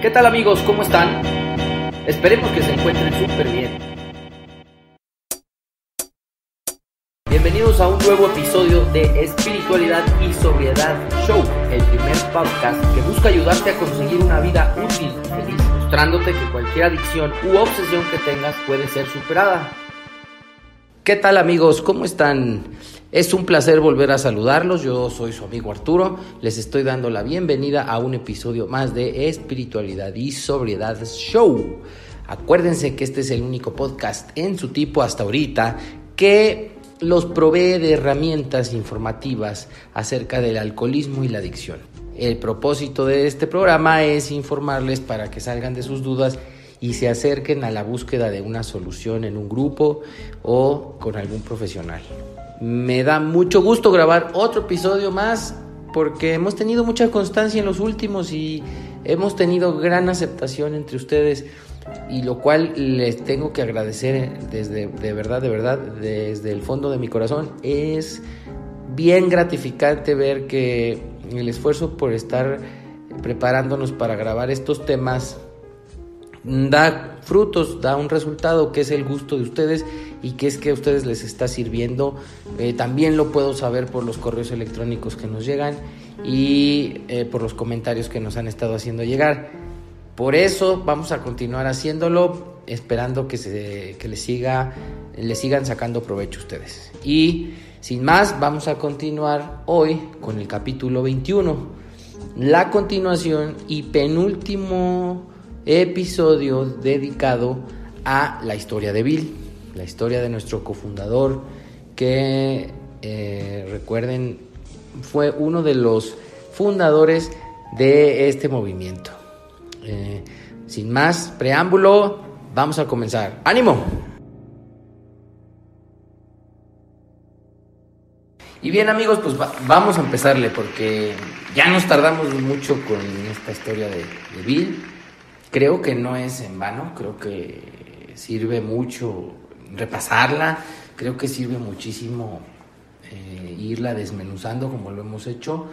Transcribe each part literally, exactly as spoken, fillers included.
¿Qué tal amigos? ¿Cómo están? Esperemos que se encuentren súper bien. Bienvenidos a un nuevo episodio de Espiritualidad y Sobriedad Show, el primer podcast que busca ayudarte a conseguir una vida útil y feliz, mostrándote que cualquier adicción u obsesión que tengas puede ser superada. ¿Qué tal amigos? ¿Cómo están? Es un placer volver a saludarlos. Yo soy su amigo Arturo. Les estoy dando la bienvenida a un episodio más de Espiritualidad y Sobriedad Show. Acuérdense que este es el único podcast en su tipo hasta ahorita que los provee de herramientas informativas acerca del alcoholismo y la adicción. El propósito de este programa es informarles para que salgan de sus dudas y se acerquen a la búsqueda de una solución en un grupo o con algún profesional. Me da mucho gusto grabar otro episodio más porque hemos tenido mucha constancia en los últimos y hemos tenido gran aceptación entre ustedes, y lo cual les tengo que agradecer desde, de verdad, de verdad, desde el fondo de mi corazón. Es bien gratificante ver que el esfuerzo por estar preparándonos para grabar estos temas da frutos, da un resultado que es el gusto de ustedes y que es que a ustedes les está sirviendo. Eh, también lo puedo saber por los correos electrónicos que nos llegan y eh, por los comentarios que nos han estado haciendo llegar. Por eso vamos a continuar haciéndolo, esperando que se que les siga le sigan sacando provecho a ustedes. Y sin más, vamos a continuar hoy con el capítulo veintiuno, la continuación y penúltimo episodio dedicado a la historia de Bill, la historia de nuestro cofundador, que eh, recuerden fue uno de los fundadores de este movimiento. Eh, sin más preámbulo, vamos a comenzar. ¡Ánimo! Y bien amigos, pues va, vamos a empezarle porque ya nos tardamos mucho con esta historia de, de Bill. Creo que no es en vano, creo que sirve mucho repasarla, creo que sirve muchísimo eh, irla desmenuzando como lo hemos hecho,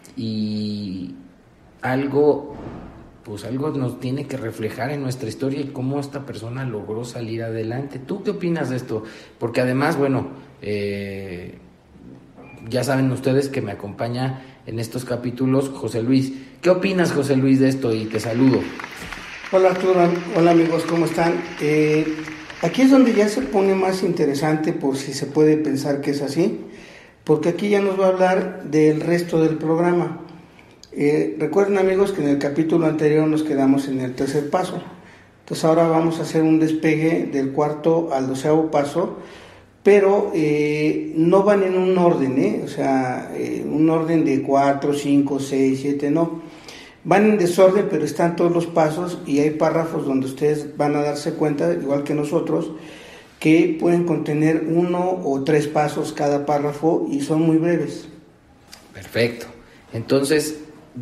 y algo, pues algo nos tiene que reflejar en nuestra historia y cómo esta persona logró salir adelante. ¿Tú qué opinas de esto? Porque además, bueno, eh, ya saben ustedes que me acompaña en estos capítulos José Luis. ¿Qué opinas, José Luis, de esto? Y te saludo. Hola Arturo, hola amigos, ¿cómo están? Eh, aquí es donde ya se pone más interesante, por si se puede pensar que es así, porque aquí ya nos va a hablar del resto del programa. Eh, recuerden amigos que en el capítulo anterior nos quedamos en el tercer paso, entonces ahora vamos a hacer un despegue del cuarto al doceavo paso, pero eh, no van en un orden, ¿eh? o sea, eh, un orden de cuatro, cinco, seis, siete, no. Van en desorden, pero están todos los pasos y hay párrafos donde ustedes van a darse cuenta, igual que nosotros, que pueden contener uno o tres pasos cada párrafo y son muy breves. Perfecto. Entonces,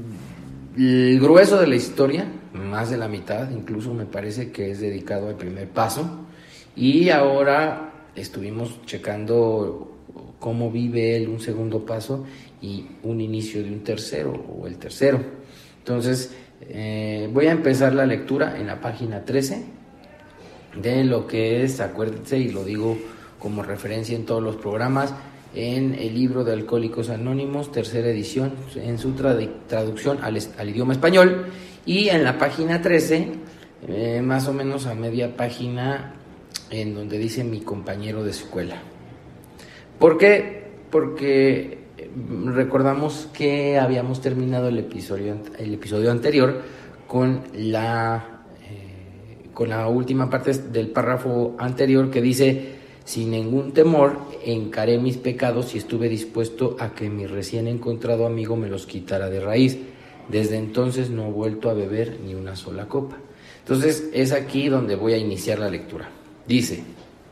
el grueso de la historia, más de la mitad, incluso me parece que es dedicado al primer paso, y ahora estuvimos checando cómo vive él un segundo paso y un inicio de un tercero o el tercero. Entonces, eh, voy a empezar la lectura en la página trece de lo que es, acuérdense, y lo digo como referencia en todos los programas, en el libro de Alcohólicos Anónimos, tercera edición, en su trad- traducción al, al idioma español, y en la página trece, eh, más o menos a media página, en donde dice mi compañero de escuela. ¿Por qué? Porque recordamos que habíamos terminado el episodio, el episodio anterior con la, eh, con la última parte del párrafo anterior que dice: sin ningún temor encaré mis pecados y estuve dispuesto a que mi recién encontrado amigo me los quitara de raíz. Desde entonces no he vuelto a beber ni una sola copa. Entonces es aquí donde voy a iniciar la lectura. Dice: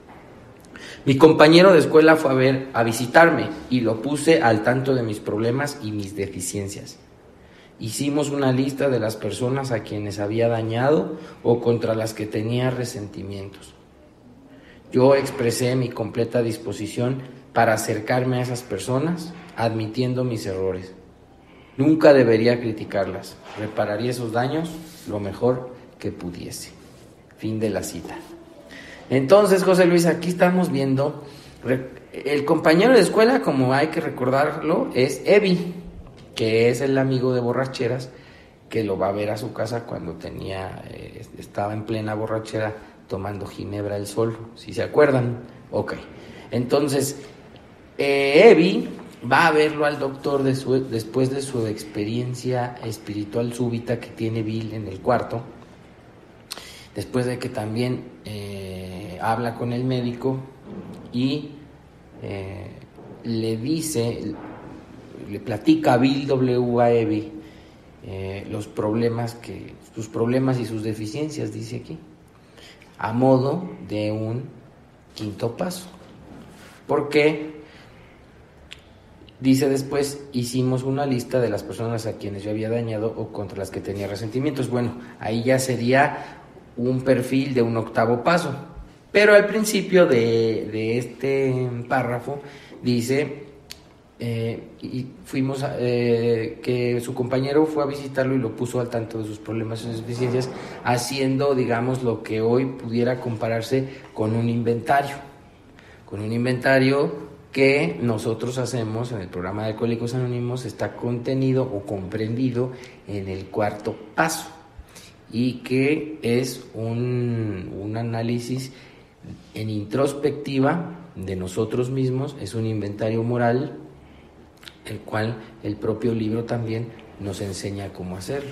mi compañero de escuela fue a ver, a visitarme, y lo puse al tanto de mis problemas y mis deficiencias. Hicimos una lista de las personas a quienes había dañado o contra las que tenía resentimientos. Yo expresé mi completa disposición para acercarme a esas personas, admitiendo mis errores. Nunca debería criticarlas. Repararía esos daños lo mejor que pudiese. Fin de la cita. Entonces, José Luis, aquí estamos viendo... El compañero de escuela, como hay que recordarlo, es Evi, que es el amigo de borracheras, que lo va a ver a su casa cuando tenía, eh, estaba en plena borrachera tomando ginebra el sol, si se acuerdan. Ok, entonces eh, Evi va a verlo al doctor de su, después de su experiencia espiritual súbita que tiene Bill en el cuarto, después de que también eh, habla con el médico y eh, le dice, le platica a Bill W. a Evi eh, los problemas que, sus problemas y sus deficiencias, dice aquí, a modo de un quinto paso. Porque dice después, hicimos una lista de las personas a quienes yo había dañado o contra las que tenía resentimientos. Bueno, ahí ya sería un perfil de un octavo paso. Pero al principio de, de este párrafo dice eh, y fuimos a, eh, que su compañero fue a visitarlo y lo puso al tanto de sus problemas y sus deficiencias, haciendo, digamos, lo que hoy pudiera compararse con un inventario, con un inventario que nosotros hacemos en el programa de Alcohólicos Anónimos. Está contenido o comprendido en el cuarto paso y que es un, un análisis en introspectiva de nosotros mismos, es un inventario moral, el cual el propio libro también nos enseña cómo hacerlo.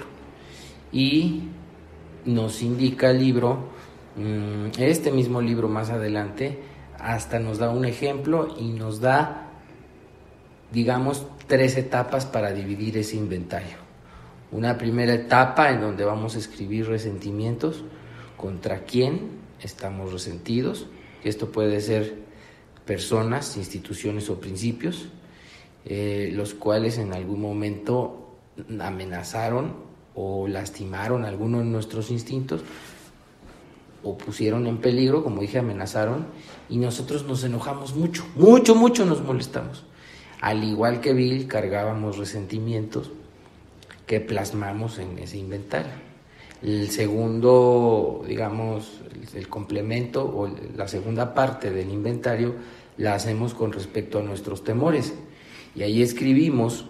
Y nos indica el libro, este mismo libro más adelante, hasta nos da un ejemplo y nos da, digamos, tres etapas para dividir ese inventario. Una primera etapa en donde vamos a escribir resentimientos, contra quién estamos resentidos, que esto puede ser personas, instituciones o principios, eh, los cuales en algún momento amenazaron o lastimaron alguno de nuestros instintos o pusieron en peligro, como dije, amenazaron, y nosotros nos enojamos mucho, mucho, mucho nos molestamos. Al igual que Bill, cargábamos resentimientos que plasmamos en ese inventario. El segundo, digamos, el complemento o la segunda parte del inventario la hacemos con respecto a nuestros temores. Y ahí escribimos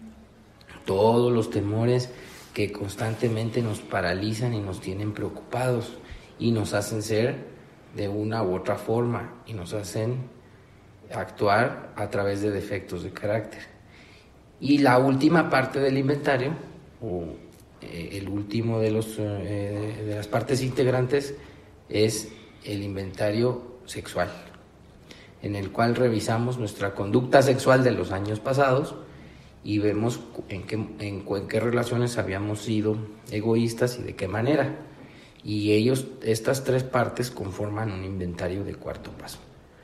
todos los temores que constantemente nos paralizan y nos tienen preocupados y nos hacen ser de una u otra forma y nos hacen actuar a través de defectos de carácter. Y la última parte del inventario, o eh, el último de, los, eh, de las partes integrantes, es el inventario sexual, en el cual revisamos nuestra conducta sexual de los años pasados y vemos en qué, en, en qué relaciones habíamos sido egoístas y de qué manera. Y ellos, estas tres partes conforman un inventario de cuarto paso.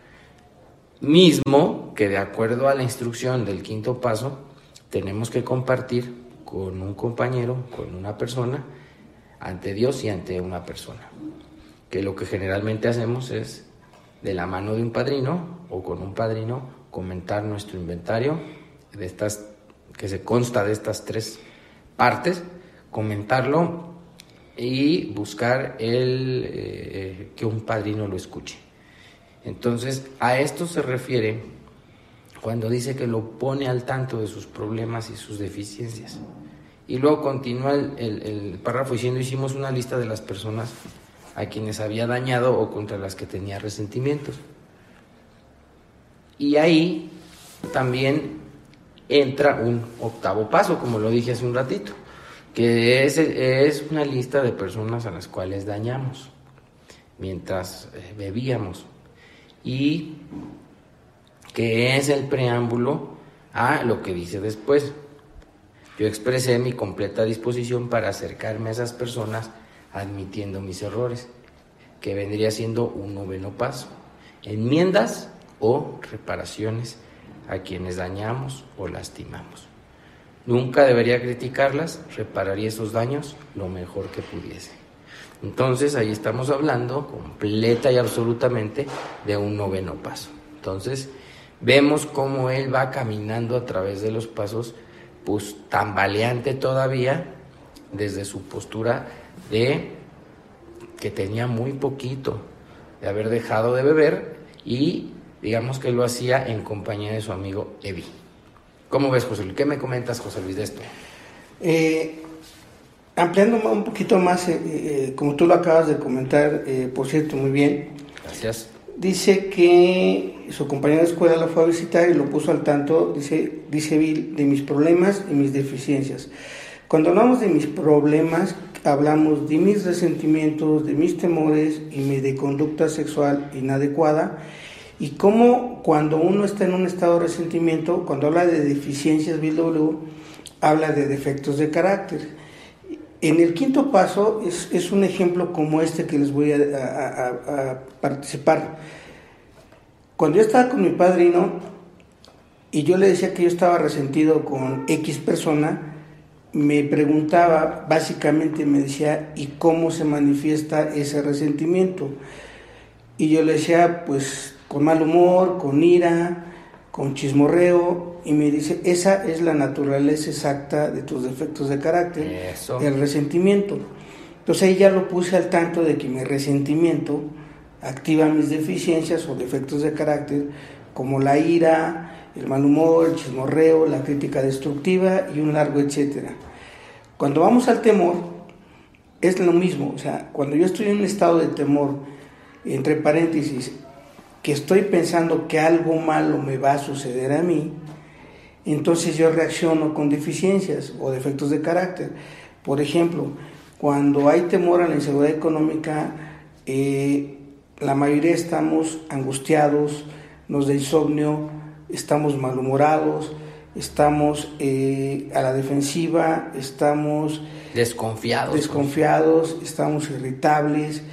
Mismo que, de acuerdo a la instrucción del quinto paso, tenemos que compartir con un compañero, con una persona, ante Dios y ante una persona. Que lo que generalmente hacemos es, de la mano de un padrino o con un padrino, comentar nuestro inventario de estas, que se consta de estas tres partes, comentarlo y buscar el eh, que un padrino lo escuche. Entonces, a esto se refiere cuando dice que lo pone al tanto de sus problemas y sus deficiencias. Y luego continúa el, el, el párrafo diciendo: hicimos una lista de las personas a quienes había dañado o contra las que tenía resentimientos. Y ahí también entra un octavo paso, como lo dije hace un ratito, que es, es una lista de personas a las cuales dañamos mientras eh, bebíamos, y que es el preámbulo a lo que dice después. Yo expresé mi completa disposición para acercarme a esas personas admitiendo mis errores, que vendría siendo un noveno paso: enmiendas o reparaciones a quienes dañamos o lastimamos. Nunca debería criticarlas, repararía esos daños lo mejor que pudiese. Entonces ahí estamos hablando completa y absolutamente de un noveno paso. Entonces vemos cómo él va caminando a través de los pasos pues tambaleante todavía desde su postura de que tenía muy poquito de haber dejado de beber y digamos que lo hacía en compañía de su amigo Evi. ¿Cómo ves, José Luis? ¿Qué me comentas, José Luis, de esto? Eh, ampliando un poquito más, eh, eh, como tú lo acabas de comentar, eh, por cierto, muy bien. Gracias. Dice que su compañera de escuela la fue a visitar y lo puso al tanto, dice, dice Bill, de mis problemas y mis deficiencias. Cuando hablamos de mis problemas, hablamos de mis resentimientos, de mis temores y mi de conducta sexual inadecuada, y cómo cuando uno está en un estado de resentimiento, cuando habla de deficiencias, Bill W. habla de defectos de carácter. En el quinto paso es, es un ejemplo como este que les voy a, a, a, a participar. Cuando yo estaba con mi padrino y yo le decía que yo estaba resentido con X persona, me preguntaba, básicamente me decía, ¿y cómo se manifiesta ese resentimiento? Y yo le decía, pues con mal humor, con ira, con chismorreo, y me dice, esa es la naturaleza exacta de tus defectos de carácter, Eso. El resentimiento. Entonces ahí ya lo puse al tanto de que mi resentimiento activa mis deficiencias o defectos de carácter, como la ira, el mal humor, el chismorreo, la crítica destructiva y un largo etcétera. Cuando vamos al temor, es lo mismo. O sea, cuando yo estoy en un estado de temor, entre paréntesis, que estoy pensando que algo malo me va a suceder a mí, entonces yo reacciono con deficiencias o defectos de carácter. Por ejemplo, cuando hay temor a la inseguridad económica, eh, la mayoría estamos angustiados, nos da insomnio, estamos malhumorados, estamos eh, a la defensiva, estamos desconfiados, desconfiados, estamos irritables.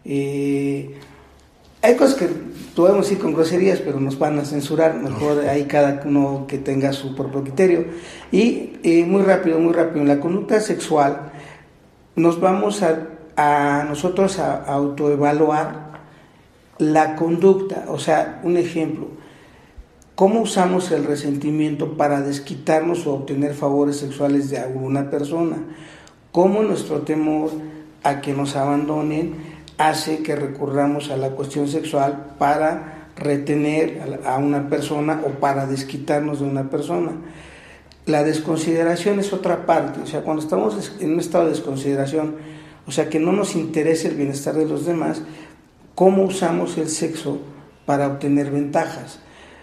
Eh, hay cosas que podemos ir con groserías, pero nos van a censurar, mejor ahí cada uno que tenga su propio criterio. Y eh, muy rápido, muy rápido, en la conducta sexual nos vamos a, a nosotros a, a autoevaluar la conducta. O sea, un ejemplo, ¿cómo usamos el resentimiento para desquitarnos o obtener favores sexuales de alguna persona? ¿Cómo nuestro temor a que nos abandonen hace que recurramos a la cuestión sexual para retener a una persona o para desquitarnos de una persona? La desconsideración es otra parte. O sea, cuando estamos en un estado de desconsideración, o sea, que no nos interesa el bienestar de los demás, ¿cómo usamos el sexo para obtener ventajas?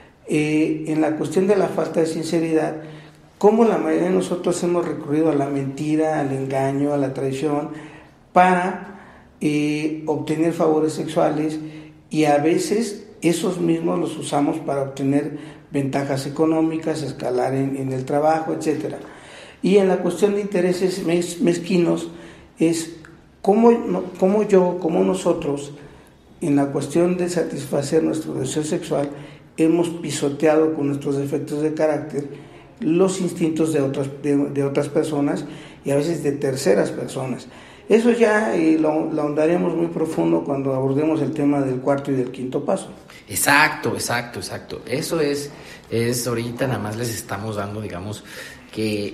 Eh, en la cuestión de la falta de sinceridad, ¿cómo la mayoría de nosotros hemos recurrido a la mentira, al engaño, a la traición para eh, obtener favores sexuales, y a veces esos mismos los usamos para obtener ventajas económicas, escalar en, en el trabajo, etcétera? Y en la cuestión de intereses mez, mezquinos es cómo, no, cómo yo, cómo nosotros, en la cuestión de satisfacer nuestro deseo sexual, hemos pisoteado con nuestros defectos de carácter los instintos de otras, de, de otras personas y a veces de terceras personas. Eso ya eh, lo, lo ahondaremos muy profundo cuando abordemos el tema del cuarto y del quinto paso. Exacto, exacto, exacto. Eso es, es ahorita nada más les estamos dando, digamos, que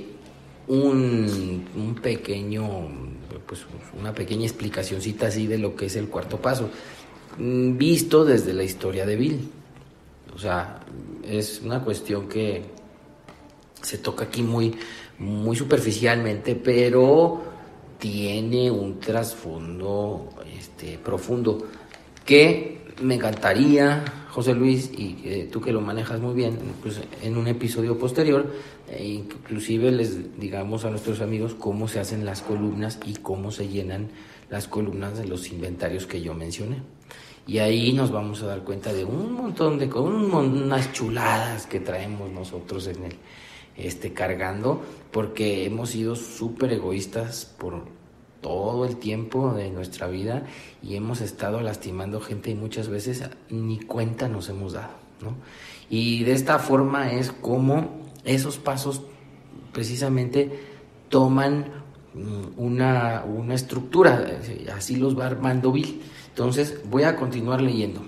un, un pequeño, pues una pequeña explicacioncita así de lo que es el cuarto paso, visto desde la historia de Bill. O sea, es una cuestión que se toca aquí muy, muy superficialmente, pero tiene un trasfondo este, profundo que me encantaría, José Luis, y eh, tú que lo manejas muy bien, pues en un episodio posterior, eh, inclusive les digamos a nuestros amigos cómo se hacen las columnas y cómo se llenan las columnas de los inventarios que yo mencioné. Y ahí nos vamos a dar cuenta de un montón de cosas, unas chuladas que traemos nosotros en el este cargando, porque hemos sido súper egoístas por todo el tiempo de nuestra vida y hemos estado lastimando gente y muchas veces ni cuenta nos hemos dado, ¿no? Y de esta forma es como esos pasos precisamente toman una, una estructura, así los va armando Bill. Entonces voy a continuar leyendo.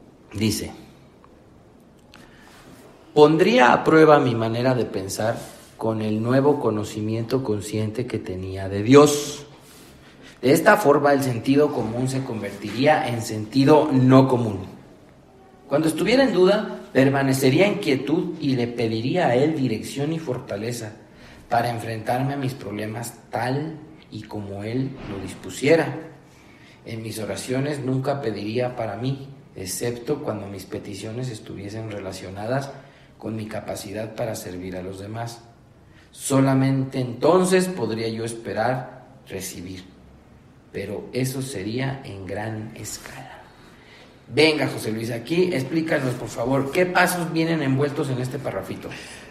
Dice: pondría a prueba mi manera de pensar con el nuevo conocimiento consciente que tenía de Dios. De esta forma, el sentido común se convertiría en sentido no común. Cuando estuviera en duda, permanecería en quietud y le pediría a Él dirección y fortaleza para enfrentarme a mis problemas tal y como Él lo dispusiera. En mis oraciones nunca pediría para mí, excepto cuando mis peticiones estuviesen relacionadas con mi capacidad para servir a los demás. Solamente entonces podría yo esperar recibir, pero eso sería en gran escala. Venga, José Luis, aquí explícanos, por favor, ¿qué pasos vienen envueltos en este parrafito?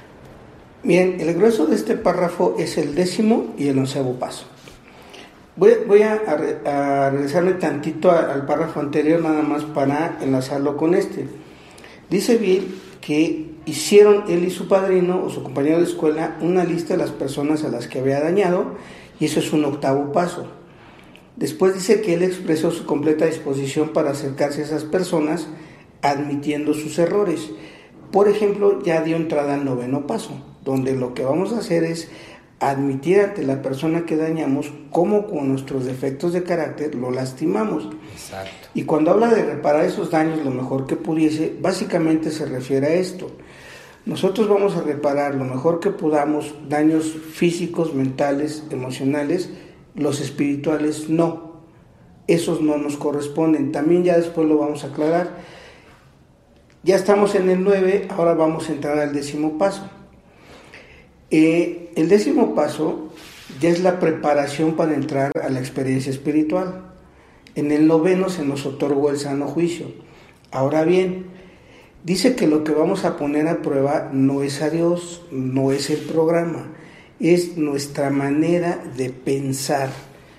Bien, el grueso de este párrafo es el décimo y el onceavo paso. Voy, voy a, a, a regresarme tantito a, al párrafo anterior, nada más para enlazarlo con este. Dice Bill que hicieron él y su padrino o su compañero de escuela una lista de las personas a las que había dañado, y eso es un octavo paso. Después dice que él expresó su completa disposición para acercarse a esas personas admitiendo sus errores. Por ejemplo, ya dio entrada al noveno paso, donde lo que vamos a hacer es admitir ante la persona que dañamos cómo con nuestros defectos de carácter lo lastimamos. Exacto. Y cuando habla de reparar esos daños lo mejor que pudiese, básicamente se refiere a esto. Nosotros vamos a reparar lo mejor que podamos daños físicos, mentales, emocionales. Los espirituales no, esos no nos corresponden. También ya después lo vamos a aclarar. Ya estamos en el nueve, ahora vamos a entrar al décimo paso. Eh, el décimo paso ya es la preparación para entrar a la experiencia espiritual. En el noveno se nos otorgó el sano juicio. Ahora bien, dice que lo que vamos a poner a prueba no es a Dios, no es el programa, es nuestra manera de pensar.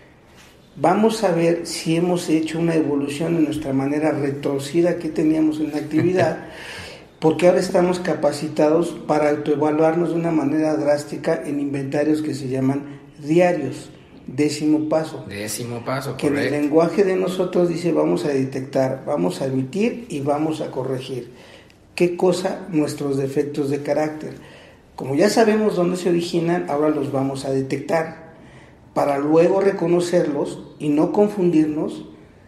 Vamos a ver si hemos hecho una evolución en nuestra manera retorcida que teníamos en la actividad, porque ahora estamos capacitados para autoevaluarnos de una manera drástica en inventarios que se llaman diarios. Décimo paso. Décimo paso, que correcto. En el lenguaje de nosotros dice vamos a detectar, vamos a admitir y vamos a corregir. ¿Qué cosa? Nuestros defectos de carácter. Como ya sabemos dónde se originan, ahora los vamos a detectar para luego reconocerlos y no confundirnos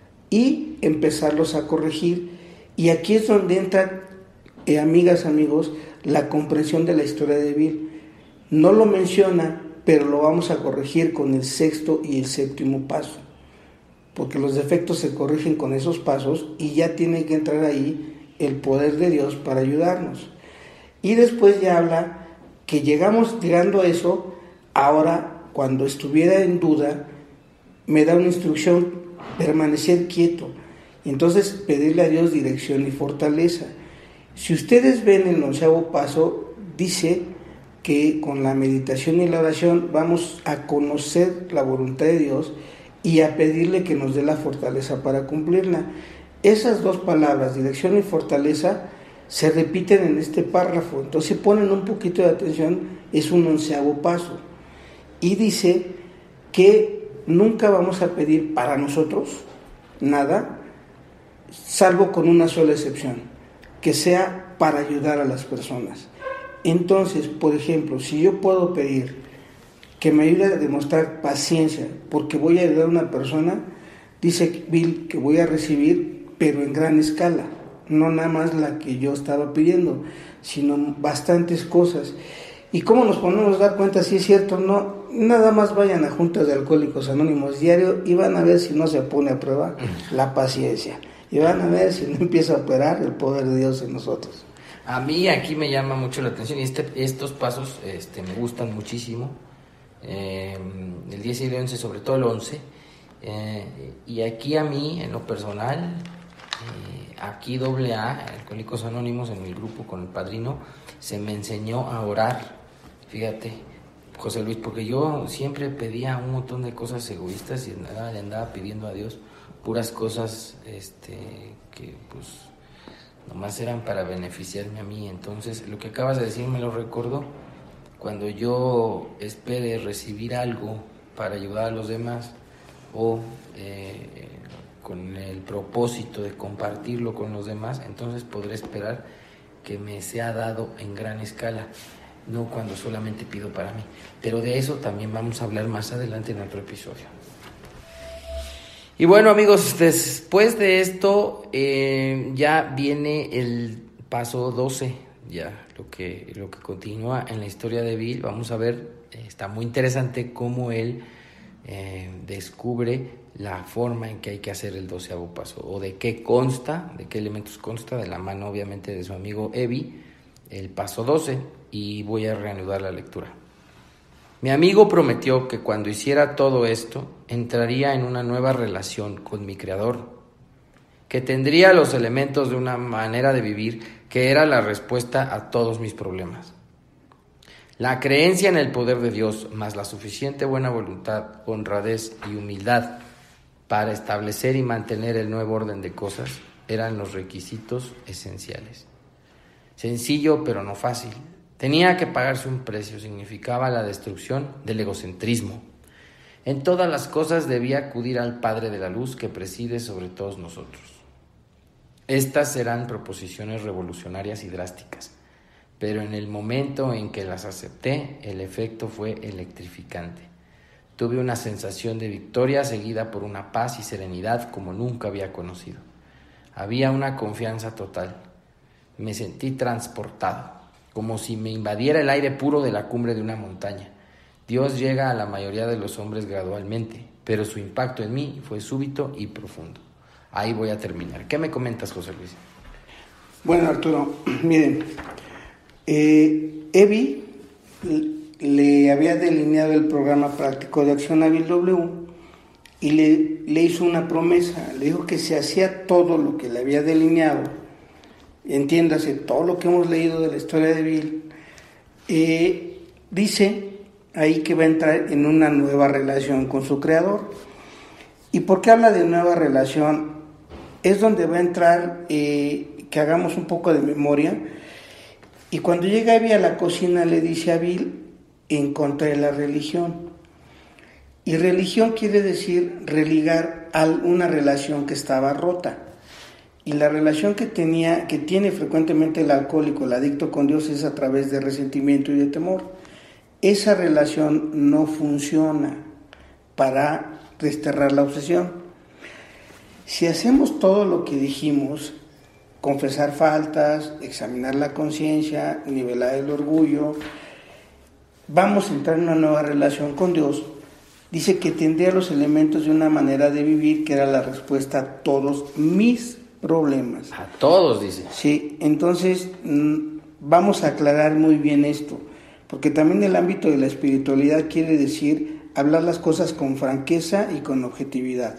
y empezarlos a corregir. Y aquí es donde entra, eh, amigas, amigos, la comprensión de la historia de Bill. No lo menciona, pero lo vamos a corregir con el sexto y el séptimo paso, porque los defectos se corrigen con esos pasos y ya tiene que entrar ahí el poder de Dios para ayudarnos. Y después ya habla que llegamos llegando a eso, ahora cuando estuviera en duda, me da una instrucción, permanecer quieto, y entonces pedirle a Dios dirección y fortaleza. Si ustedes ven el onceavo paso, dice que con la meditación y la oración vamos a conocer la voluntad de Dios y a pedirle que nos dé la fortaleza para cumplirla. Esas dos palabras, dirección y fortaleza, se repiten en este párrafo, entonces si ponen un poquito de atención, es un onceavo paso. Y dice que nunca vamos a pedir para nosotros nada, salvo con una sola excepción, que sea para ayudar a las personas. Entonces, por ejemplo, si yo puedo pedir que me ayude a demostrar paciencia, porque voy a ayudar a una persona, dice Bill que voy a recibir, pero en gran escala. No nada más la que yo estaba pidiendo, sino bastantes cosas. ¿Y cómo nos podemos dar cuenta si es cierto o no? Nada más vayan a juntas de Alcohólicos Anónimos diario y van a ver si no se pone a prueba la paciencia. Y van a ver si no empieza a operar el poder de Dios en nosotros. A mí aquí me llama mucho la atención y este, estos pasos este, me gustan muchísimo. Eh, el diez y el once, sobre todo el once. Eh, y aquí a mí, en lo personal... Eh, Aquí doble A, Alcohólicos Anónimos, en mi grupo con el padrino, se me enseñó a orar. Fíjate, José Luis, porque yo siempre pedía un montón de cosas egoístas y nada, le andaba pidiendo a Dios puras cosas este, que pues nomás eran para beneficiarme a mí. Entonces, lo que acabas de decir me lo recuerdo. Cuando yo espere recibir algo para ayudar a los demás o... Eh, con el propósito de compartirlo con los demás, entonces podré esperar que me sea dado en gran escala. no cuando solamente pido para mí. Pero de eso también vamos a hablar más adelante en otro episodio. Y bueno, amigos, después de esto eh, ya viene el paso doce, ya lo que, lo que continúa en la historia de Bill. Vamos a ver, eh, está muy interesante cómo él eh, descubre la forma en que hay que hacer el doceavo paso, o de qué consta, de qué elementos consta, de la mano obviamente de su amigo Evi, el paso doce, y voy a reanudar la lectura. Mi amigo prometió que cuando hiciera todo esto, entraría en una nueva relación con mi Creador, que tendría los elementos de una manera de vivir que era la respuesta a todos mis problemas. La creencia en el poder de Dios, más la suficiente buena voluntad, honradez y humildad para establecer y mantener el nuevo orden de cosas, eran los requisitos esenciales. Sencillo, pero no fácil. Tenía que pagarse un precio, significaba la destrucción del egocentrismo. En todas las cosas debía acudir al Padre de la Luz que preside sobre todos nosotros. Estas eran proposiciones revolucionarias y drásticas, pero en el momento en que las acepté, el efecto fue electrificante. Tuve una sensación de victoria seguida por una paz y serenidad como nunca había conocido. Había una confianza total. Me sentí transportado, como si me invadiera el aire puro de la cumbre de una montaña. Dios llega a la mayoría de los hombres gradualmente, pero su impacto en mí fue súbito y profundo. Ahí voy a terminar. ¿Qué me comentas, José Luis? Bueno, Arturo, miren, eh, Evi le había delineado el programa práctico de Acción Hábil W y le, le hizo una promesa. Le dijo que se hacía todo lo que le había delineado, entiéndase, todo lo que hemos leído de la historia de Bill, eh, dice ahí que va a entrar en una nueva relación con su Creador. ¿Y por qué habla de nueva relación? Es donde va a entrar, eh, que hagamos un poco de memoria, y cuando llega Evi a la cocina le dice a Bill, en contra de la religión. Y religión quiere decir religar a una relación que estaba rota. Y la relación que tenía, que tiene frecuentemente el alcohólico, el adicto con Dios, es a través de resentimiento y de temor. Esa relación no funciona para desterrar la obsesión. Si hacemos todo lo que dijimos, confesar faltas, examinar la conciencia, nivelar el orgullo, vamos a entrar en una nueva relación con Dios. Dice que tendría los elementos de una manera de vivir que era la respuesta a todos mis problemas. A todos, dice. Sí, entonces vamos a aclarar muy bien esto, porque también el ámbito de la espiritualidad quiere decir hablar las cosas con franqueza y con objetividad.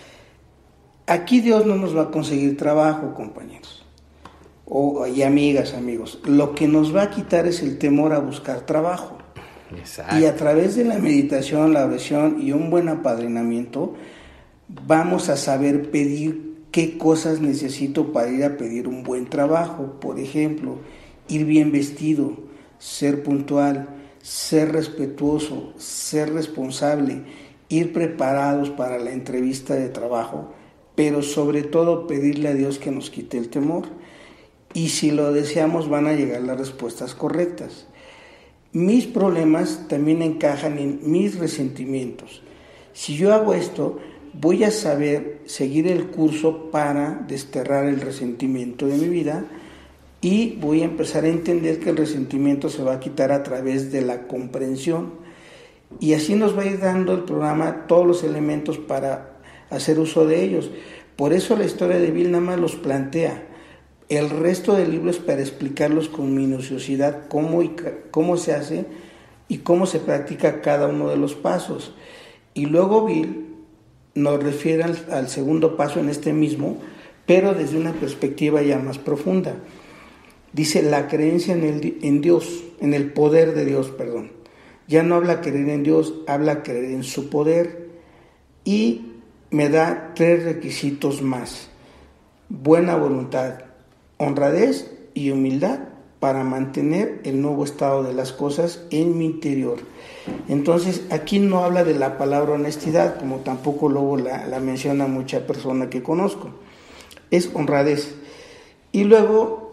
Aquí Dios no nos va a conseguir trabajo, compañeros, o, y amigas, amigos. Lo que nos va a quitar es el temor a buscar trabajo. Exacto. Y a través de la meditación, la oración y un buen apadrinamiento, vamos a saber pedir qué cosas necesito para ir a pedir un buen trabajo. Por ejemplo, ir bien vestido, ser puntual, ser respetuoso, ser responsable, ir preparados para la entrevista de trabajo, pero sobre todo pedirle a Dios que nos quite el temor. Y si lo deseamos, van a llegar las respuestas correctas. Mis problemas también encajan en mis resentimientos. Si yo hago esto, voy a saber seguir el curso para desterrar el resentimiento de mi vida y voy a empezar a entender que el resentimiento se va a quitar a través de la comprensión. Y así nos va a ir dando el programa todos los elementos para hacer uso de ellos. Por eso la historia de Bill nada más los plantea. El resto del libro es para explicarlos con minuciosidad cómo, y, cómo se hace y cómo se practica cada uno de los pasos. Y luego Bill nos refiere al, al segundo paso en este mismo, pero desde una perspectiva ya más profunda. Dice la creencia en, el, en Dios, en el poder de Dios, perdón. Ya no habla creer en Dios, habla creer en su poder. Y me da tres requisitos más: buena voluntad, honradez y humildad para mantener el nuevo estado de las cosas en mi interior. Entonces, aquí no habla de la palabra honestidad, como tampoco luego la, la menciona mucha persona que conozco. Es honradez. Y luego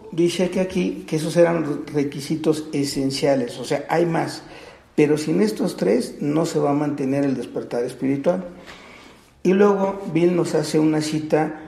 dice que aquí que esos eran los requisitos esenciales, o sea, hay más, pero sin estos tres no se va a mantener el despertar espiritual. Y luego Bill nos hace una cita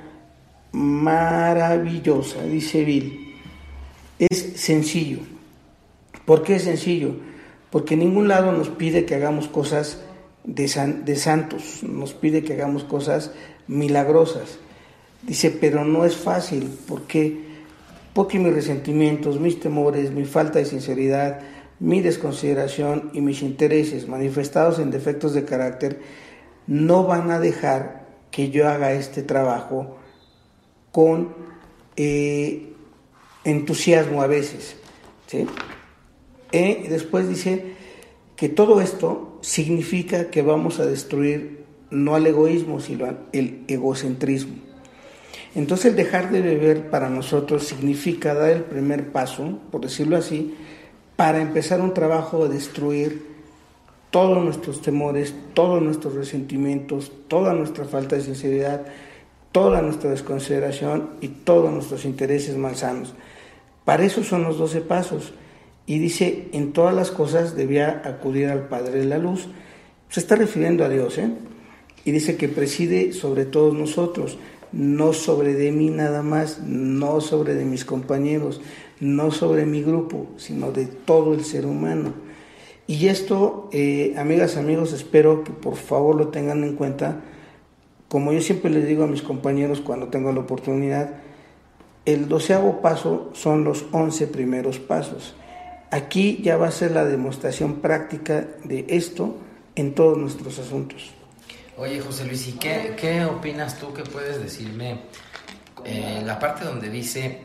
maravillosa, dice Bill, es sencillo. ¿Por qué es sencillo? Porque en ningún lado nos pide que hagamos cosas de, san, de santos, nos pide que hagamos cosas milagrosas. Dice, pero no es fácil, ¿por qué? Porque mis resentimientos, mis temores, mi falta de sinceridad, mi desconsideración y mis intereses manifestados en defectos de carácter no van a dejar que yo haga este trabajo con eh, entusiasmo a veces, ¿sí? Eh, después dice que todo esto significa que vamos a destruir no al egoísmo, sino al egocentrismo. Entonces el dejar de beber para nosotros significa dar el primer paso, por decirlo así, para empezar un trabajo de destruir todos nuestros temores, todos nuestros resentimientos, toda nuestra falta de sinceridad, toda nuestra desconsideración y todos nuestros intereses malsanos. Para eso son los doce pasos. Y dice, en todas las cosas debía acudir al Padre de la Luz. Se está refiriendo a Dios, ¿eh? Y dice que preside sobre todos nosotros, no sobre de mí nada más, no sobre de mis compañeros, no sobre mi grupo, sino de todo el ser humano. Y esto, eh, amigas, amigos, espero que por favor lo tengan en cuenta. Como yo siempre les digo a mis compañeros cuando tengo la oportunidad, el doceavo paso son los once primeros pasos. Aquí ya va a ser la demostración práctica de esto en todos nuestros asuntos. Oye, José Luis, ¿y qué, qué opinas tú? ¿Qué puedes decirme? Eh, la parte donde dice, eh,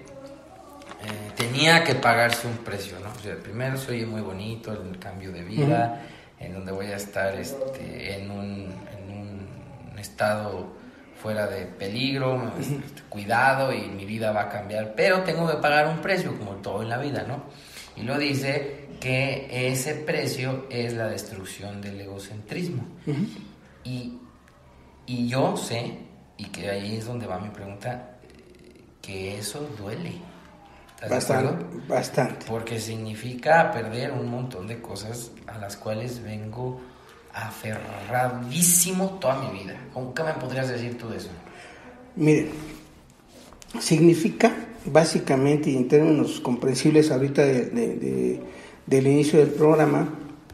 tenía que pagarse un precio, ¿no? O sea, primero se oye muy bonito el cambio de vida, uh-huh. en donde voy a estar este, en, un, en un estado fuera de peligro, uh-huh. este, cuidado, y mi vida va a cambiar, pero tengo que pagar un precio, como todo en la vida, ¿no? Y lo dice que ese precio es la destrucción del egocentrismo. Uh-huh. Y, y yo sé, y que ahí es donde va mi pregunta, que eso duele. ¿Estás bastante, de acuerdo? Bastante. Porque significa perder un montón de cosas a las cuales vengo aferradísimo toda mi vida. ¿Qué me podrías decir tú de eso? Miren, significa básicamente, y en términos comprensibles ahorita de, de, de, del inicio del programa,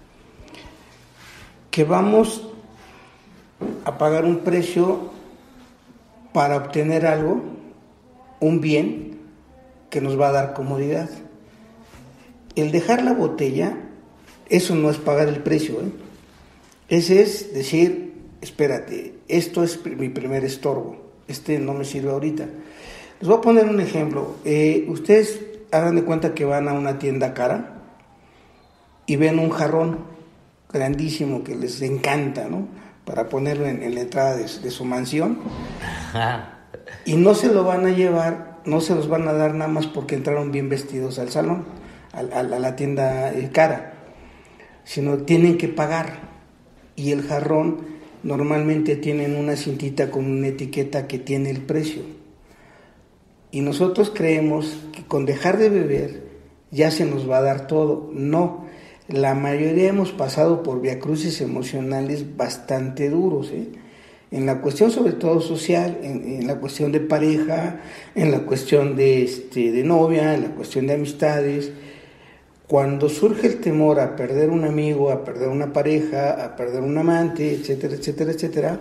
que vamos a pagar un precio para obtener algo, un bien que nos va a dar comodidad. El dejar la botella, eso no es pagar el precio, ¿eh? Ese es decir, espérate, esto es mi primer estorbo, este no me sirve ahorita. Les voy a poner un ejemplo. Eh, ustedes hagan de cuenta que van a una tienda cara y ven un jarrón grandísimo que les encanta, ¿no? Para ponerlo en, en la entrada de, de su mansión. Y no se lo van a llevar, no se los van a dar nada más porque entraron bien vestidos al salón, a, a, a la tienda eh, cara, sino tienen que pagar. Y el jarrón normalmente tienen una cintita con una etiqueta que tiene el precio. Y nosotros creemos que con dejar de beber ya se nos va a dar todo. No, la mayoría hemos pasado por viacrucis emocionales bastante duros, ¿eh? En la cuestión sobre todo social, en, en la cuestión de pareja, en la cuestión de, este, de novia, en la cuestión de amistades. Cuando surge el temor a perder un amigo, a perder una pareja, a perder un amante, etcétera, etcétera, etcétera,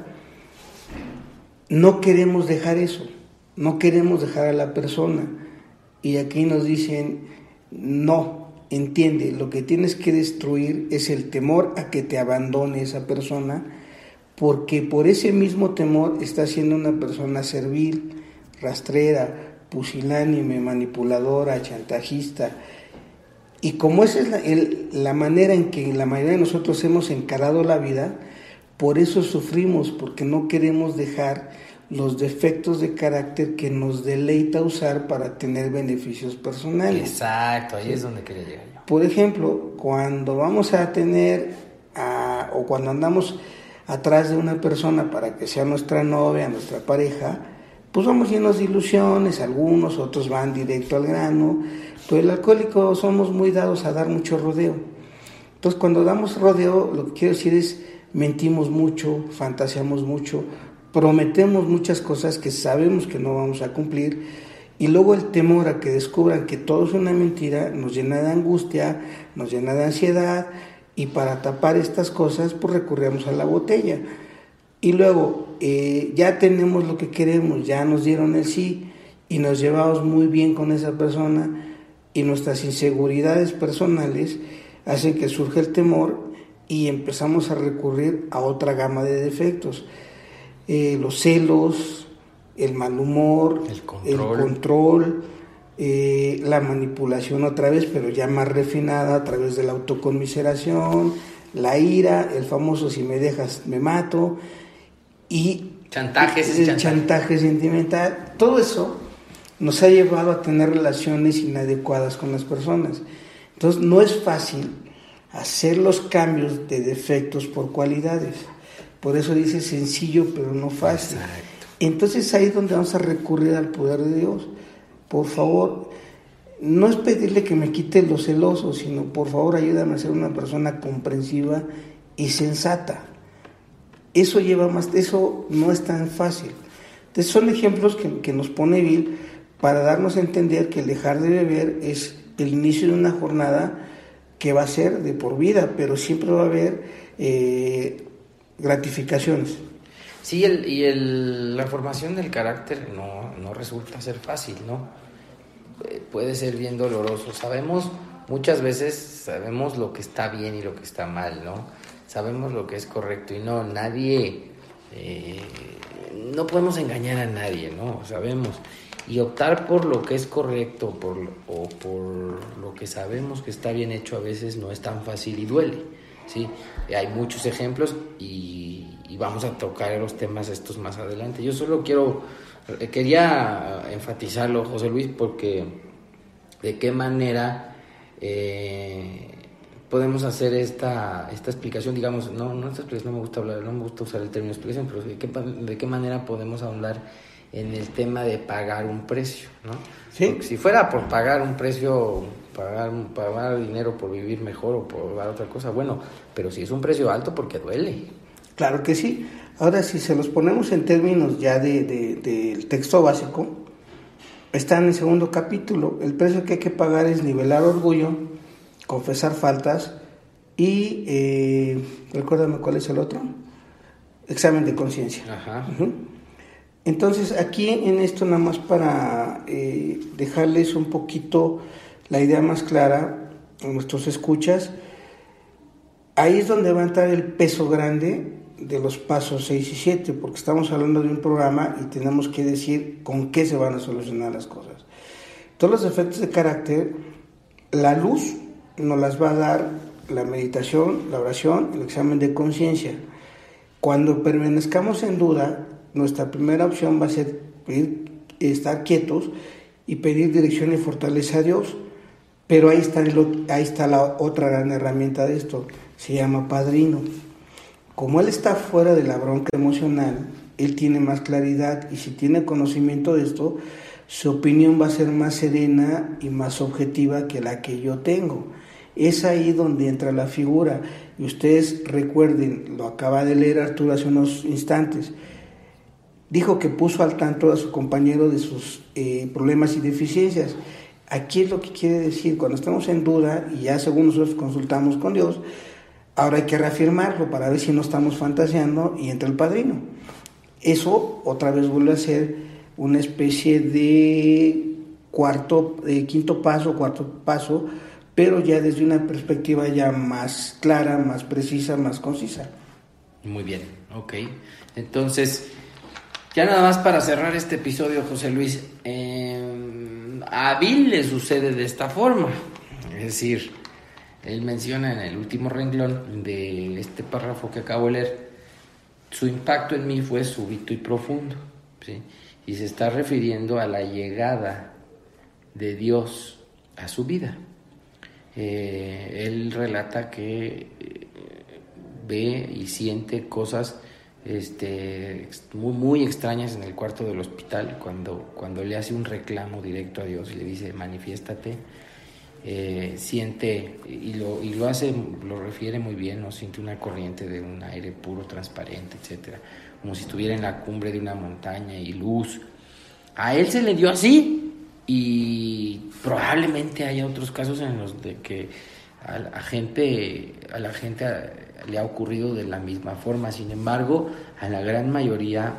no queremos dejar eso. No queremos dejar a la persona. Y aquí nos dicen, no, entiende, lo que tienes que destruir es el temor a que te abandone esa persona, porque por ese mismo temor está siendo una persona servil, rastrera, pusilánime, manipuladora, chantajista. Y como esa es la, el, la manera en que la mayoría de nosotros hemos encarado la vida, por eso sufrimos, porque no queremos dejar los defectos de carácter que nos deleita usar para tener beneficios personales. Exacto, ahí sí. Es donde quería llegar yo. Por ejemplo, cuando vamos a tener, a, o cuando andamos atrás de una persona para que sea nuestra novia, nuestra pareja, pues vamos llenos de ilusiones, algunos, otros van directo al grano, pero el alcohólico somos muy dados a dar mucho rodeo. Entonces cuando damos rodeo, lo que quiero decir es, mentimos mucho, fantaseamos mucho, prometemos muchas cosas que sabemos que no vamos a cumplir, y luego el temor a que descubran que todo es una mentira nos llena de angustia, nos llena de ansiedad, y para tapar estas cosas pues recurrimos a la botella. Y luego eh, ya tenemos lo que queremos, ya nos dieron el sí y nos llevamos muy bien con esa persona, y nuestras inseguridades personales hacen que surja el temor y empezamos a recurrir a otra gama de defectos. Eh, los celos, el mal humor, el control, el control eh, la manipulación otra vez, pero ya más refinada a través de la autoconmiseración, la ira, el famoso si me dejas me mato, y chantaje, el chantaje. chantaje sentimental. Todo eso nos ha llevado a tener relaciones inadecuadas con las personas. Entonces no es fácil hacer los cambios de defectos por cualidades. Por eso dice sencillo pero no fácil. Exacto. Entonces ahí es donde vamos a recurrir al poder de Dios. Por favor, no es pedirle que me quite lo celoso, sino por favor ayúdame a ser una persona comprensiva y sensata. Eso lleva más, eso no es tan fácil. Entonces son ejemplos que, que nos pone Bill para darnos a entender que el dejar de beber es el inicio de una jornada que va a ser de por vida, pero siempre va a haber eh, gratificaciones. Sí, el, y el, la formación del carácter no, no resulta ser fácil, ¿no? Eh, puede ser bien doloroso. Sabemos, muchas veces sabemos lo que está bien y lo que está mal, ¿no? Sabemos lo que es correcto y no, nadie, eh, no podemos engañar a nadie, ¿no? Sabemos. Y optar por lo que es correcto por, o por lo que sabemos que está bien hecho a veces no es tan fácil y duele, ¿sí? Hay muchos ejemplos y, y vamos a tocar los temas estos más adelante. Yo solo quiero, quería enfatizarlo, José Luis, porque de qué manera eh, podemos hacer esta, esta explicación, digamos, no, no esta explicación, no me gusta hablar, no me gusta usar el término explicación, pero de qué, de qué manera podemos hablar en el tema de pagar un precio, ¿no? ¿Sí? Porque si fuera por pagar un precio, pagar, pagar dinero por vivir mejor o por dar otra cosa, bueno, pero si es un precio alto porque duele. Claro que sí. Ahora, si se los ponemos en términos ya de, de, del texto básico, está en el segundo capítulo. El precio que hay que pagar es nivelar orgullo, confesar faltas y, eh, recuérdame cuál es el otro, examen de conciencia. Ajá. Uh-huh. Entonces, aquí en esto nada más para eh, dejarles un poquito la idea más clara a nuestros escuchas, ahí es donde va a entrar el peso grande de los pasos seis y siete, porque estamos hablando de un programa y tenemos que decir con qué se van a solucionar las cosas. Todos los efectos de carácter, la luz nos las va a dar la meditación, la oración, el examen de conciencia. Cuando permanezcamos en duda, nuestra primera opción va a ser pedir, estar quietos y pedir dirección y fortaleza a Dios, pero ahí está, el, ahí está la otra gran herramienta de esto, se llama padrino. Como él está fuera de la bronca emocional, él tiene más claridad y si tiene conocimiento de esto, su opinión va a ser más serena y más objetiva que la que yo tengo. Es ahí donde entra la figura. Y ustedes recuerden, lo acaba de leer Arturo hace unos instantes, dijo que puso al tanto a su compañero de sus eh, problemas y deficiencias. Aquí es lo que quiere decir, cuando estamos en duda y ya según nosotros consultamos con Dios, ahora hay que reafirmarlo para ver si no estamos fantaseando y entra el padrino. Eso otra vez vuelve a ser una especie de cuarto, de quinto paso, cuarto paso, pero ya desde una perspectiva ya más clara, más precisa, más concisa. Muy bien, ok. Entonces, ya nada más para cerrar este episodio, José Luis, eh, a Bill le sucede de esta forma, es decir, él menciona en el último renglón de este párrafo que acabo de leer, su impacto en mí fue súbito y profundo, ¿sí? Y se está refiriendo a la llegada de Dios a su vida. Eh, él relata que eh, ve y siente cosas este, muy, muy extrañas en el cuarto del hospital, cuando, cuando le hace un reclamo directo a Dios y le dice, manifiéstate. Eh, siente, y lo, y lo hace, lo refiere muy bien, ¿no? Siente una corriente de un aire puro, transparente, etcétera, como si estuviera en la cumbre de una montaña y luz. A él se le dio así, y probablemente haya otros casos en los de que a la gente, a la gente le ha ocurrido de la misma forma. Sin embargo, a la gran mayoría,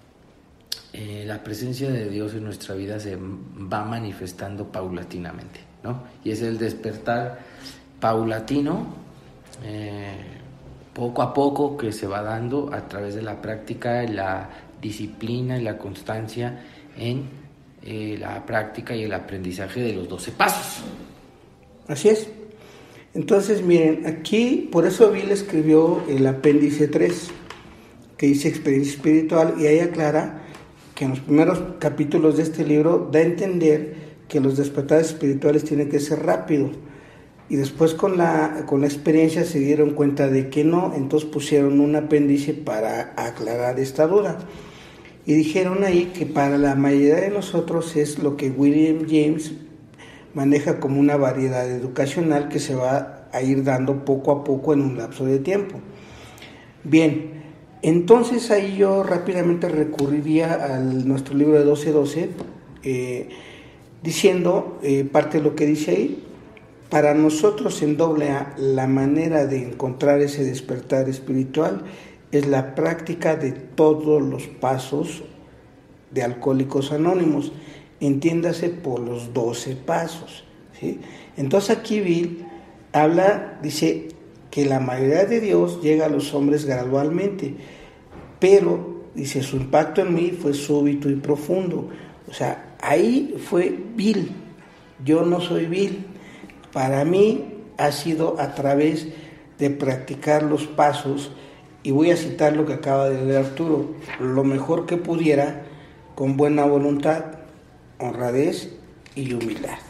eh, la presencia de Dios en nuestra vida se va manifestando paulatinamente, ¿no? Y es el despertar paulatino, eh, poco a poco, que se va dando a través de la práctica, la disciplina y la constancia en eh, la práctica y el aprendizaje de los doce pasos. Así es. Entonces, miren, aquí, por eso Bill escribió el apéndice tres, que dice experiencia espiritual, y ahí aclara que en los primeros capítulos de este libro da a entender que los despertares espirituales tienen que ser rápido, y después con la, con la experiencia se dieron cuenta de que no, entonces pusieron un apéndice para aclarar esta duda, y dijeron ahí que para la mayoría de nosotros es lo que William James maneja como una variedad educacional que se va a ir dando poco a poco en un lapso de tiempo. Bien, entonces ahí yo rápidamente recurriría a nuestro libro de doce doce, eh, diciendo eh, parte de lo que dice ahí. Para nosotros en doble A, la manera de encontrar ese despertar espiritual es la práctica de todos los pasos de Alcohólicos Anónimos, entiéndase por los doce pasos, ¿sí? Entonces aquí Bill habla, dice que la mayoría de Dios llega a los hombres gradualmente, pero dice su impacto en mí fue súbito y profundo. O sea, ahí fue Bill, yo no soy Bill. Para mí ha sido a través de practicar los pasos, y voy a citar lo que acaba de leer Arturo, lo mejor que pudiera, con buena voluntad, honradez y humildad.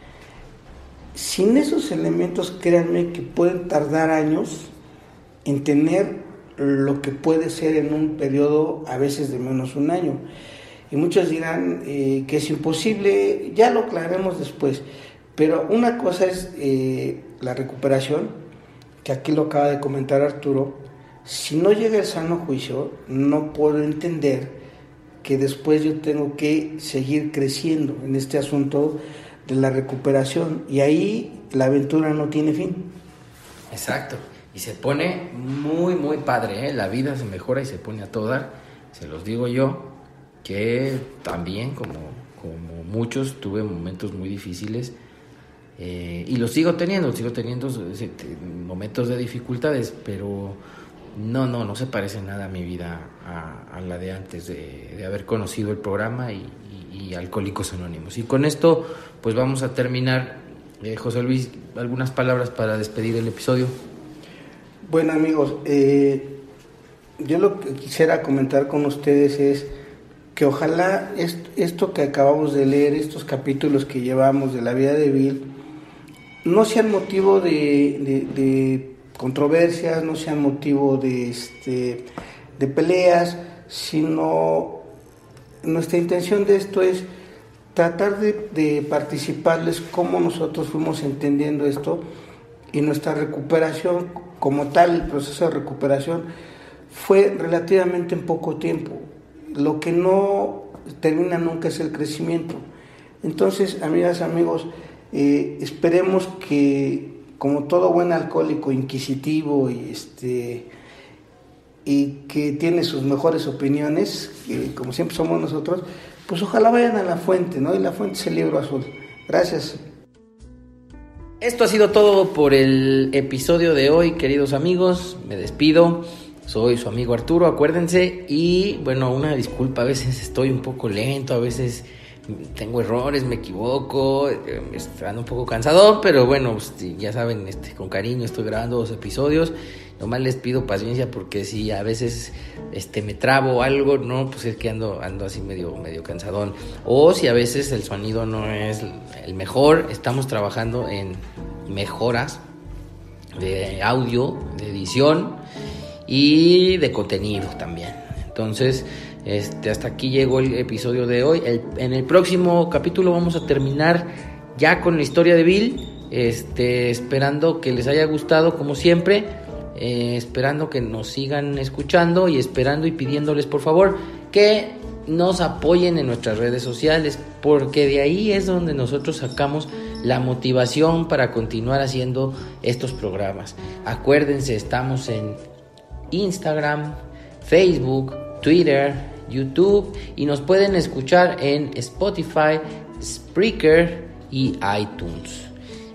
Sin esos elementos, créanme que pueden tardar años en tener lo que puede ser en un periodo a veces de menos un año. Y muchos dirán eh, que es imposible, ya lo aclararemos después, pero una cosa es eh, la recuperación, que aquí lo acaba de comentar Arturo. Si no llega el sano juicio, no puedo entender que después yo tengo que seguir creciendo en este asunto de la recuperación, y ahí la aventura no tiene fin. Exacto, y se pone muy muy padre, ¿eh? La vida se mejora y se pone a todo dar. Se los digo yo, que también como, como muchos tuve momentos muy difíciles, eh, y los sigo teniendo, sigo teniendo momentos de dificultades, pero No, no, no se parece nada a mi vida a, a la de antes de, de haber conocido el programa y, y, y Alcohólicos Anónimos. Y con esto, pues vamos a terminar. Eh, José Luis, algunas palabras para despedir el episodio. Bueno, amigos, eh, yo lo que quisiera comentar con ustedes es que ojalá esto, esto que acabamos de leer, estos capítulos que llevamos de la vida de Bill, no sean motivo de... de, de controversias, no sean motivo de, este, de peleas, sino nuestra intención de esto es tratar de, de participarles cómo nosotros fuimos entendiendo esto, y nuestra recuperación como tal, el proceso de recuperación fue relativamente en poco tiempo. Lo que no termina nunca es el crecimiento. Entonces, amigas, amigos, eh, esperemos que, como todo buen alcohólico inquisitivo y este y que tiene sus mejores opiniones, que como siempre somos nosotros, pues ojalá vayan a la fuente, ¿no? Y la fuente es el libro azul. Gracias. Esto ha sido todo por el episodio de hoy, queridos amigos. Me despido. Soy su amigo Arturo, acuérdense. Y bueno, una disculpa, a veces estoy un poco lento, a veces tengo errores, me equivoco, ando un poco cansado, pero bueno, pues, ya saben, este, con cariño estoy grabando dos episodios. Nomás les pido paciencia, porque si a veces este, me trabo algo, no, pues es que ando, ando así medio, medio cansadón. O si a veces el sonido no es el mejor, estamos trabajando en mejoras de audio, de edición, y de contenido también. Entonces, este, hasta aquí llegó el episodio de hoy. El, en el próximo capítulo vamos a terminar ya con la historia de Bill, este, esperando que les haya gustado como siempre, eh, esperando que nos sigan escuchando y esperando y pidiéndoles por favor que nos apoyen en nuestras redes sociales, porque de ahí es donde nosotros sacamos la motivación para continuar haciendo estos programas. Acuérdense, estamos en Instagram, Facebook, Twitter, YouTube, y nos pueden escuchar en Spotify, Spreaker y iTunes.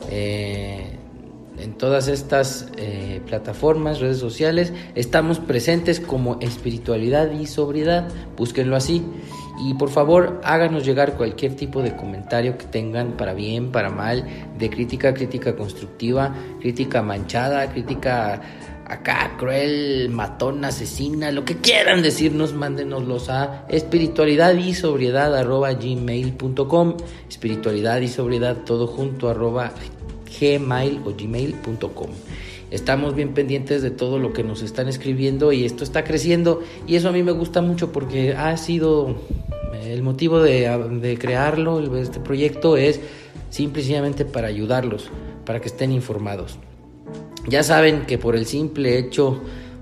Eh, en todas estas eh, plataformas, redes sociales, estamos presentes como Espiritualidad y Sobriedad. Búsquenlo así. Y por favor, háganos llegar cualquier tipo de comentario que tengan, para bien, para mal, de crítica, crítica constructiva, crítica manchada, crítica acá cruel, matona, asesina, lo que quieran decirnos, mándenoslos a espiritualidad y sobriedad arroba gmail punto com, espiritualidad y sobriedad todo junto arroba gmail o gmail punto com. Estamos bien pendientes de todo lo que nos están escribiendo y esto está creciendo, y eso a mí me gusta mucho porque ha sido el motivo de, de crearlo. Este proyecto es simple y sencillamente para ayudarlos, para que estén informados. Ya saben que por el simple hecho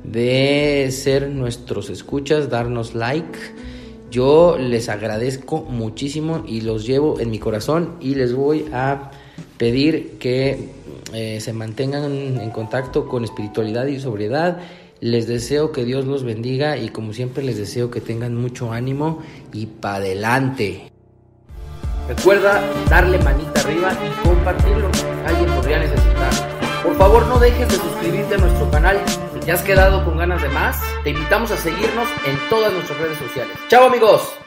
de ser nuestros escuchas, darnos like, yo les agradezco muchísimo y los llevo en mi corazón, y les voy a pedir que eh, se mantengan en contacto con Espiritualidad y Sobriedad. Les deseo que Dios los bendiga y como siempre les deseo que tengan mucho ánimo y pa' adelante. Recuerda darle manita arriba y compartirlo, alguien podría necesitarlo. Por favor, no dejes de suscribirte a nuestro canal. Si te has quedado con ganas de más, te invitamos a seguirnos en todas nuestras redes sociales. ¡Chao, amigos!